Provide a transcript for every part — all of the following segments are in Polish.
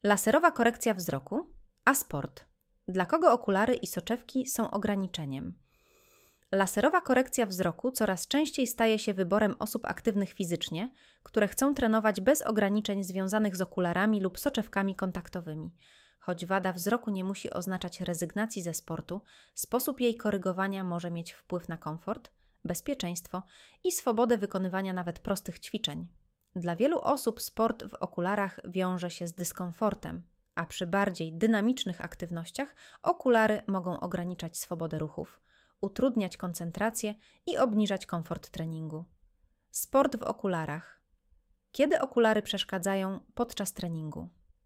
Laserowa korekcja wzroku, a sport. Dla kogo okulary i soczewki są ograniczeniem? Laserowa korekcja wzroku coraz częściej staje się wyborem osób aktywnych fizycznie, które chcą trenować bez ograniczeń związanych z okularami lub soczewkami kontaktowymi. Choć wada wzroku nie musi oznaczać rezygnacji ze sportu, sposób jej korygowania może mieć wpływ na komfort, bezpieczeństwo i swobodę wykonywania nawet prostych ćwiczeń. Dla wielu osób sport w okularach wiąże się z dyskomfortem, a przy bardziej dynamicznych aktywnościach okulary mogą ograniczać swobodę ruchów, utrudniać koncentrację i obniżać komfort treningu. Sport w okularach. Kiedy okulary przeszkadzają podczas treningu?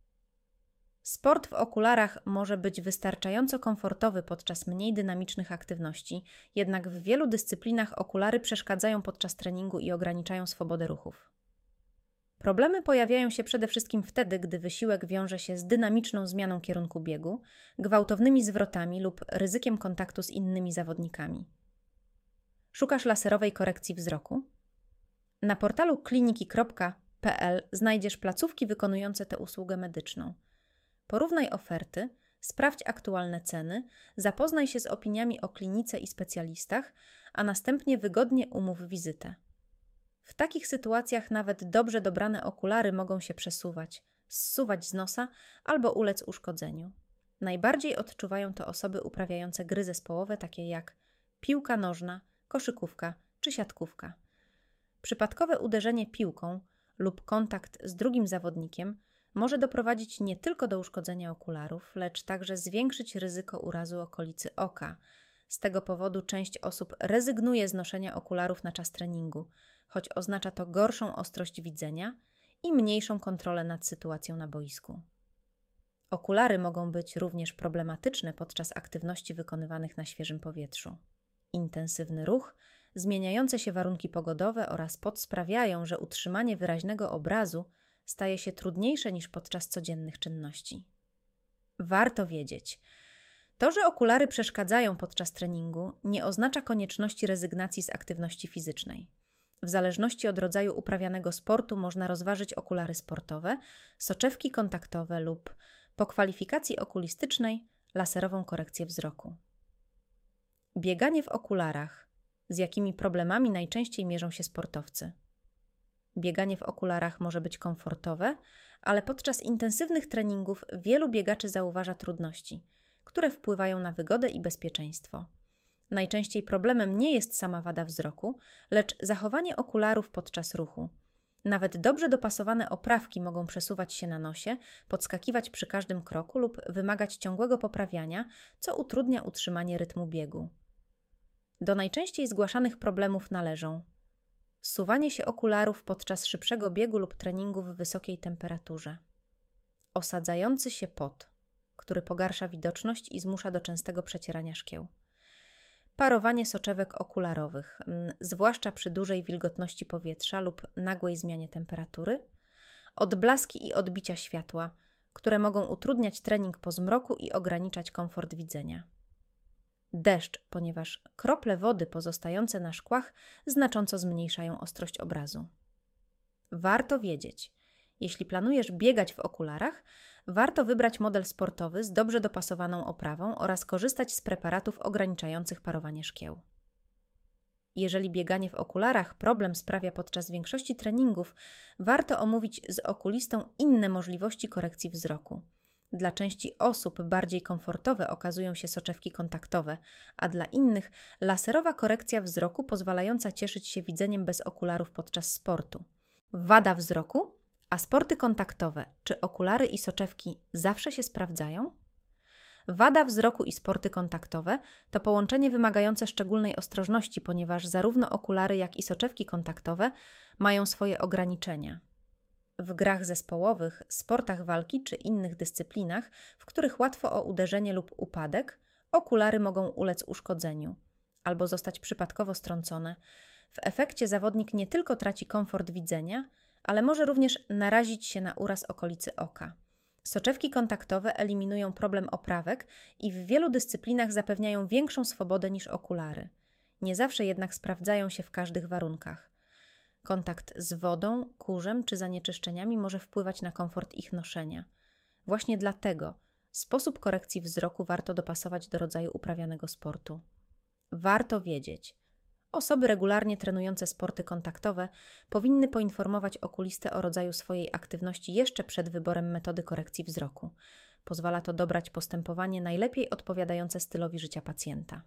Sport w okularach może być wystarczająco komfortowy podczas mniej dynamicznych aktywności, jednak w wielu dyscyplinach okulary przeszkadzają podczas treningu i ograniczają swobodę ruchów. Problemy pojawiają się przede wszystkim wtedy, gdy wysiłek wiąże się z dynamiczną zmianą kierunku biegu, gwałtownymi zwrotami lub ryzykiem kontaktu z innymi zawodnikami. Szukasz laserowej korekcji wzroku? Na portalu kliniki.pl znajdziesz placówki wykonujące tę usługę medyczną. Porównaj oferty, sprawdź aktualne ceny, zapoznaj się z opiniami o klinice i specjalistach, a następnie wygodnie umów wizytę. W takich sytuacjach nawet dobrze dobrane okulary mogą się przesuwać, zsuwać z nosa albo ulec uszkodzeniu. Najbardziej odczuwają to osoby uprawiające gry zespołowe takie jak piłka nożna, koszykówka czy siatkówka. Przypadkowe uderzenie piłką lub kontakt z drugim zawodnikiem może doprowadzić nie tylko do uszkodzenia okularów, lecz także zwiększyć ryzyko urazu okolicy oka. Z tego powodu część osób rezygnuje z noszenia okularów na czas treningu, choć oznacza to gorszą ostrość widzenia i mniejszą kontrolę nad sytuacją na boisku. Okulary mogą być również problematyczne podczas aktywności wykonywanych na świeżym powietrzu. Intensywny ruch, zmieniające się warunki pogodowe oraz pot sprawiają, że utrzymanie wyraźnego obrazu staje się trudniejsze niż podczas codziennych czynności. Warto wiedzieć, to, że okulary przeszkadzają podczas treningu, nie oznacza konieczności rezygnacji z aktywności fizycznej. W zależności od rodzaju uprawianego sportu można rozważyć okulary sportowe, soczewki kontaktowe lub, po kwalifikacji okulistycznej, laserową korekcję wzroku. Bieganie w okularach. Z jakimi problemami najczęściej mierzą się sportowcy? Bieganie w okularach może być komfortowe, ale podczas intensywnych treningów wielu biegaczy zauważa trudności, które wpływają na wygodę i bezpieczeństwo. Najczęściej problemem nie jest sama wada wzroku, lecz zachowanie okularów podczas ruchu. Nawet dobrze dopasowane oprawki mogą przesuwać się na nosie, podskakiwać przy każdym kroku lub wymagać ciągłego poprawiania, co utrudnia utrzymanie rytmu biegu. Do najczęściej zgłaszanych problemów należą zsuwanie się okularów podczas szybszego biegu lub treningu w wysokiej temperaturze, osadzający się pot, który pogarsza widoczność i zmusza do częstego przecierania szkieł, parowanie soczewek okularowych, zwłaszcza przy dużej wilgotności powietrza lub nagłej zmianie temperatury, odblaski i odbicia światła, które mogą utrudniać trening po zmroku i ograniczać komfort widzenia. Deszcz, ponieważ krople wody pozostające na szkłach znacząco zmniejszają ostrość obrazu. Warto wiedzieć, jeśli planujesz biegać w okularach, warto wybrać model sportowy z dobrze dopasowaną oprawą oraz korzystać z preparatów ograniczających parowanie szkieł. Jeżeli bieganie w okularach problem sprawia podczas większości treningów, warto omówić z okulistą inne możliwości korekcji wzroku. Dla części osób bardziej komfortowe okazują się soczewki kontaktowe, a dla innych laserowa korekcja wzroku pozwalająca cieszyć się widzeniem bez okularów podczas sportu. Wada wzroku? A sporty kontaktowe, czy okulary i soczewki zawsze się sprawdzają? Wada wzroku i sporty kontaktowe to połączenie wymagające szczególnej ostrożności, ponieważ zarówno okulary, jak i soczewki kontaktowe mają swoje ograniczenia. W grach zespołowych, sportach walki czy innych dyscyplinach, w których łatwo o uderzenie lub upadek, okulary mogą ulec uszkodzeniu albo zostać przypadkowo strącone. W efekcie zawodnik nie tylko traci komfort widzenia, ale może również narazić się na uraz okolicy oka. Soczewki kontaktowe eliminują problem oprawek i w wielu dyscyplinach zapewniają większą swobodę niż okulary. Nie zawsze jednak sprawdzają się w każdych warunkach. Kontakt z wodą, kurzem czy zanieczyszczeniami może wpływać na komfort ich noszenia. Właśnie dlatego sposób korekcji wzroku warto dopasować do rodzaju uprawianego sportu. Warto wiedzieć, osoby regularnie trenujące sporty kontaktowe powinny poinformować okulistę o rodzaju swojej aktywności jeszcze przed wyborem metody korekcji wzroku. Pozwala to dobrać postępowanie najlepiej odpowiadające stylowi życia pacjenta.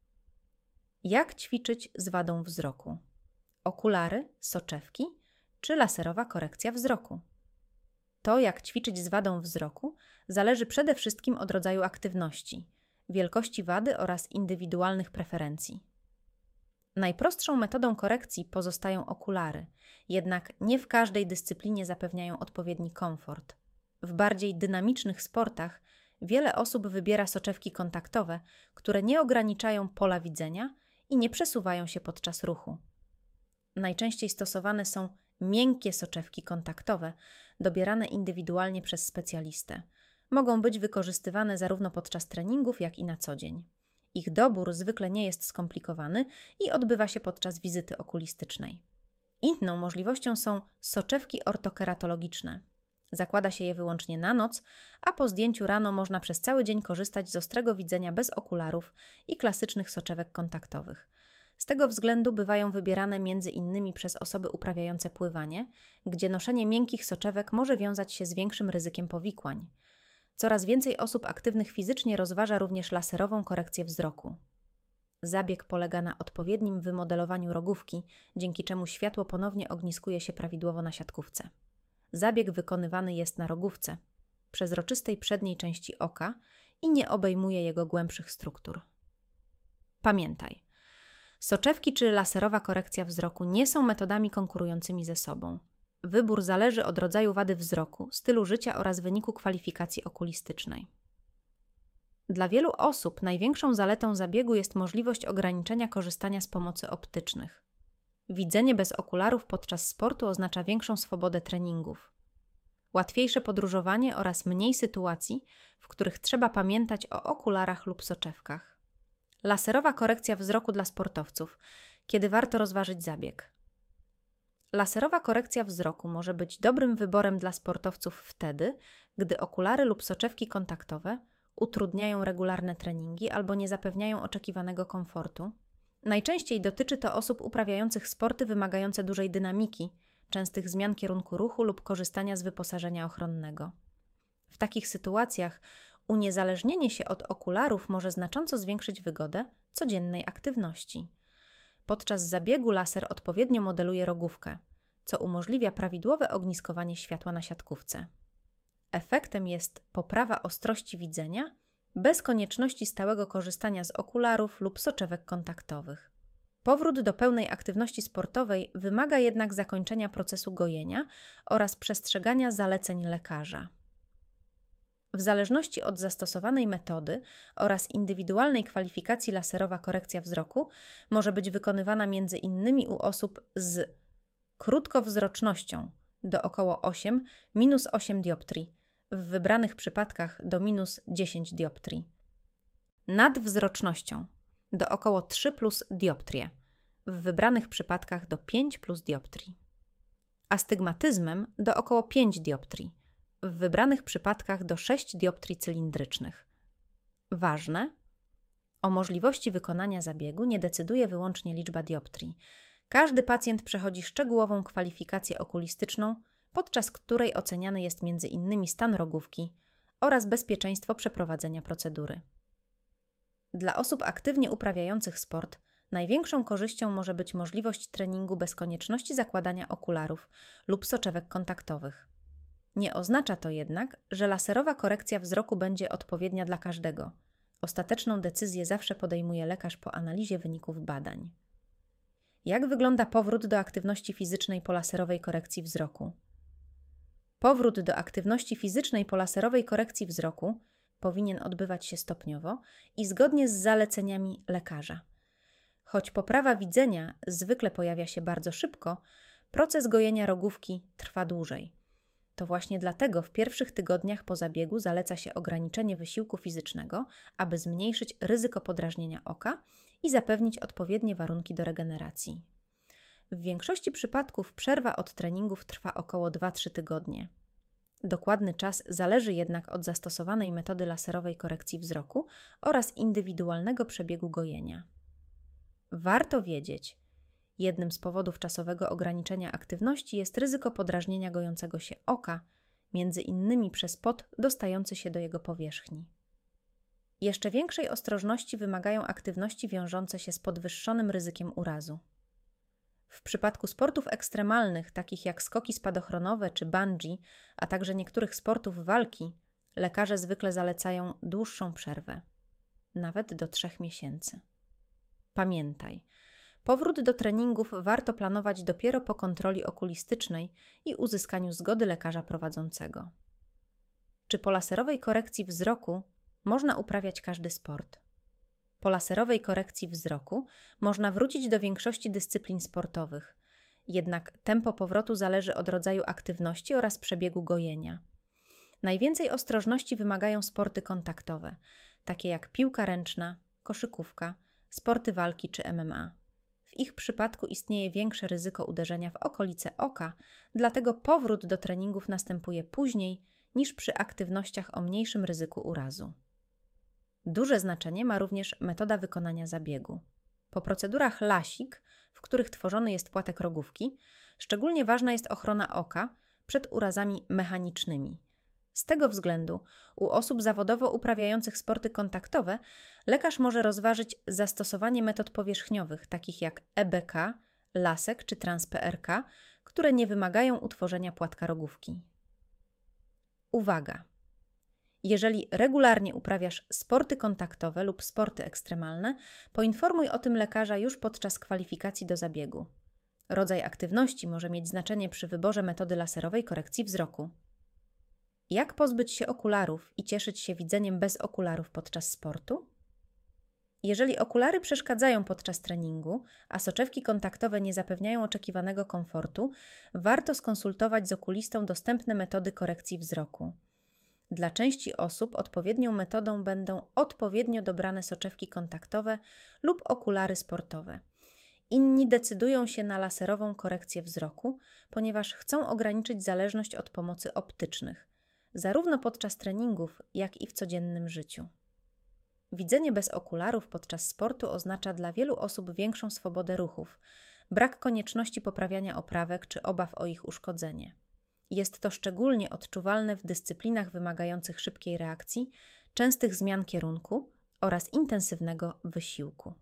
Jak ćwiczyć z wadą wzroku? Okulary, soczewki czy laserowa korekcja wzroku? To, jak ćwiczyć z wadą wzroku, zależy przede wszystkim od rodzaju aktywności, wielkości wady oraz indywidualnych preferencji. Najprostszą metodą korekcji pozostają okulary, jednak nie w każdej dyscyplinie zapewniają odpowiedni komfort. W bardziej dynamicznych sportach wiele osób wybiera soczewki kontaktowe, które nie ograniczają pola widzenia i nie przesuwają się podczas ruchu. Najczęściej stosowane są miękkie soczewki kontaktowe, dobierane indywidualnie przez specjalistę. Mogą być wykorzystywane zarówno podczas treningów, jak i na co dzień. Ich dobór zwykle nie jest skomplikowany i odbywa się podczas wizyty okulistycznej. Inną możliwością są soczewki ortokeratologiczne. Zakłada się je wyłącznie na noc, a po zdjęciu rano można przez cały dzień korzystać z ostrego widzenia bez okularów i klasycznych soczewek kontaktowych. Z tego względu bywają wybierane m.in. przez osoby uprawiające pływanie, gdzie noszenie miękkich soczewek może wiązać się z większym ryzykiem powikłań. Coraz więcej osób aktywnych fizycznie rozważa również laserową korekcję wzroku. Zabieg polega na odpowiednim wymodelowaniu rogówki, dzięki czemu światło ponownie ogniskuje się prawidłowo na siatkówce. Zabieg wykonywany jest na rogówce, przezroczystej przedniej części oka i nie obejmuje jego głębszych struktur. Pamiętaj, soczewki czy laserowa korekcja wzroku nie są metodami konkurującymi ze sobą. Wybór zależy od rodzaju wady wzroku, stylu życia oraz wyniku kwalifikacji okulistycznej. Dla wielu osób największą zaletą zabiegu jest możliwość ograniczenia korzystania z pomocy optycznych. Widzenie bez okularów podczas sportu oznacza większą swobodę treningów, łatwiejsze podróżowanie oraz mniej sytuacji, w których trzeba pamiętać o okularach lub soczewkach. Laserowa korekcja wzroku dla sportowców. Kiedy warto rozważyć zabieg? Laserowa korekcja wzroku może być dobrym wyborem dla sportowców wtedy, gdy okulary lub soczewki kontaktowe utrudniają regularne treningi albo nie zapewniają oczekiwanego komfortu. Najczęściej dotyczy to osób uprawiających sporty wymagające dużej dynamiki, częstych zmian kierunku ruchu lub korzystania z wyposażenia ochronnego. W takich sytuacjach uniezależnienie się od okularów może znacząco zwiększyć wygodę codziennej aktywności. Podczas zabiegu laser odpowiednio modeluje rogówkę, co umożliwia prawidłowe ogniskowanie światła na siatkówce. Efektem jest poprawa ostrości widzenia bez konieczności stałego korzystania z okularów lub soczewek kontaktowych. Powrót do pełnej aktywności sportowej wymaga jednak zakończenia procesu gojenia oraz przestrzegania zaleceń lekarza. W zależności od zastosowanej metody oraz indywidualnej kwalifikacji laserowa korekcja wzroku może być wykonywana m.in. u osób z krótkowzrocznością do około 8, -8 dioptrii, w wybranych przypadkach do -10 dioptrii, nadwzrocznością do około 3+ dioptrie, w wybranych przypadkach do 5+ dioptrii, astygmatyzmem do około 5 dioptrii, w wybranych przypadkach do 6 dioptrii cylindrycznych. Ważne, o możliwości wykonania zabiegu nie decyduje wyłącznie liczba dioptrii. Każdy pacjent przechodzi szczegółową kwalifikację okulistyczną, podczas której oceniany jest m.in. stan rogówki oraz bezpieczeństwo przeprowadzenia procedury. Dla osób aktywnie uprawiających sport największą korzyścią może być możliwość treningu bez konieczności zakładania okularów lub soczewek kontaktowych. Nie oznacza to jednak, że laserowa korekcja wzroku będzie odpowiednia dla każdego. Ostateczną decyzję zawsze podejmuje lekarz po analizie wyników badań. Jak wygląda powrót do aktywności fizycznej po laserowej korekcji wzroku? Powrót do aktywności fizycznej po laserowej korekcji wzroku powinien odbywać się stopniowo i zgodnie z zaleceniami lekarza. Choć poprawa widzenia zwykle pojawia się bardzo szybko, proces gojenia rogówki trwa dłużej. To właśnie dlatego w pierwszych tygodniach po zabiegu zaleca się ograniczenie wysiłku fizycznego, aby zmniejszyć ryzyko podrażnienia oka i zapewnić odpowiednie warunki do regeneracji. W większości przypadków przerwa od treningów trwa około 2-3 tygodnie. Dokładny czas zależy jednak od zastosowanej metody laserowej korekcji wzroku oraz indywidualnego przebiegu gojenia. Warto wiedzieć, jednym z powodów czasowego ograniczenia aktywności jest ryzyko podrażnienia gojącego się oka, między innymi przez pot dostający się do jego powierzchni. Jeszcze większej ostrożności wymagają aktywności wiążące się z podwyższonym ryzykiem urazu. W przypadku sportów ekstremalnych, takich jak skoki spadochronowe czy bungee, a także niektórych sportów walki, lekarze zwykle zalecają dłuższą przerwę, nawet do 3 miesięcy. Pamiętaj, powrót do treningów warto planować dopiero po kontroli okulistycznej i uzyskaniu zgody lekarza prowadzącego. Czy po laserowej korekcji wzroku można uprawiać każdy sport? Po laserowej korekcji wzroku można wrócić do większości dyscyplin sportowych, jednak tempo powrotu zależy od rodzaju aktywności oraz przebiegu gojenia. Najwięcej ostrożności wymagają sporty kontaktowe, takie jak piłka ręczna, koszykówka, sporty walki czy MMA. W ich przypadku istnieje większe ryzyko uderzenia w okolice oka, dlatego powrót do treningów następuje później niż przy aktywnościach o mniejszym ryzyku urazu. Duże znaczenie ma również metoda wykonania zabiegu. Po procedurach LASIK, w których tworzony jest płatek rogówki, szczególnie ważna jest ochrona oka przed urazami mechanicznymi. Z tego względu u osób zawodowo uprawiających sporty kontaktowe lekarz może rozważyć zastosowanie metod powierzchniowych, takich jak EBK, lasek czy trans-PRK, które nie wymagają utworzenia płatka rogówki. Uwaga! Jeżeli regularnie uprawiasz sporty kontaktowe lub sporty ekstremalne, poinformuj o tym lekarza już podczas kwalifikacji do zabiegu. Rodzaj aktywności może mieć znaczenie przy wyborze metody laserowej korekcji wzroku. Jak pozbyć się okularów i cieszyć się widzeniem bez okularów podczas sportu? Jeżeli okulary przeszkadzają podczas treningu, a soczewki kontaktowe nie zapewniają oczekiwanego komfortu, warto skonsultować z okulistą dostępne metody korekcji wzroku. Dla części osób odpowiednią metodą będą odpowiednio dobrane soczewki kontaktowe lub okulary sportowe. Inni decydują się na laserową korekcję wzroku, ponieważ chcą ograniczyć zależność od pomocy optycznych, zarówno podczas treningów, jak i w codziennym życiu. Widzenie bez okularów podczas sportu oznacza dla wielu osób większą swobodę ruchów, brak konieczności poprawiania oprawek czy obaw o ich uszkodzenie. Jest to szczególnie odczuwalne w dyscyplinach wymagających szybkiej reakcji, częstych zmian kierunku oraz intensywnego wysiłku.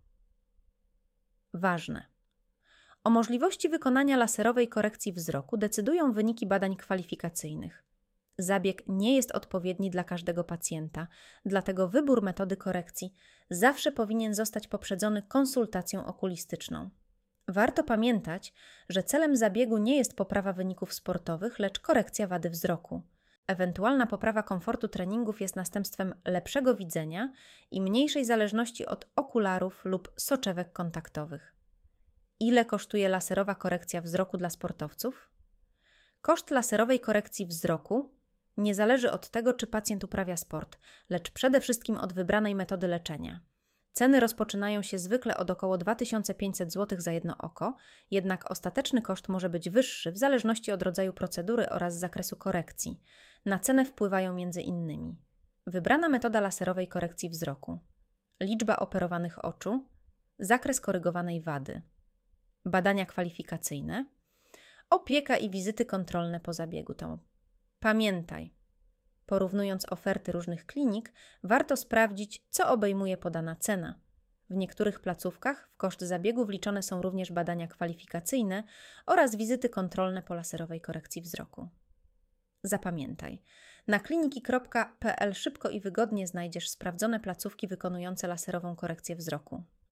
Ważne! O możliwości wykonania laserowej korekcji wzroku decydują wyniki badań kwalifikacyjnych. Zabieg nie jest odpowiedni dla każdego pacjenta, dlatego wybór metody korekcji zawsze powinien zostać poprzedzony konsultacją okulistyczną. Warto pamiętać, że celem zabiegu nie jest poprawa wyników sportowych, lecz korekcja wady wzroku. Ewentualna poprawa komfortu treningów jest następstwem lepszego widzenia i mniejszej zależności od okularów lub soczewek kontaktowych. Ile kosztuje laserowa korekcja wzroku dla sportowców? Koszt laserowej korekcji wzroku nie zależy od tego, czy pacjent uprawia sport, lecz przede wszystkim od wybranej metody leczenia. Ceny rozpoczynają się zwykle od około 2500 zł za jedno oko, jednak ostateczny koszt może być wyższy w zależności od rodzaju procedury oraz zakresu korekcji. Na cenę wpływają m.in. wybrana metoda laserowej korekcji wzroku, liczba operowanych oczu, zakres korygowanej wady, badania kwalifikacyjne, opieka i wizyty kontrolne po zabiegu. Pamiętaj, porównując oferty różnych klinik, warto sprawdzić, co obejmuje podana cena. W niektórych placówkach w koszt zabiegu wliczone są również badania kwalifikacyjne oraz wizyty kontrolne po laserowej korekcji wzroku. Zapamiętaj, na kliniki.pl szybko i wygodnie znajdziesz sprawdzone placówki wykonujące laserową korekcję wzroku.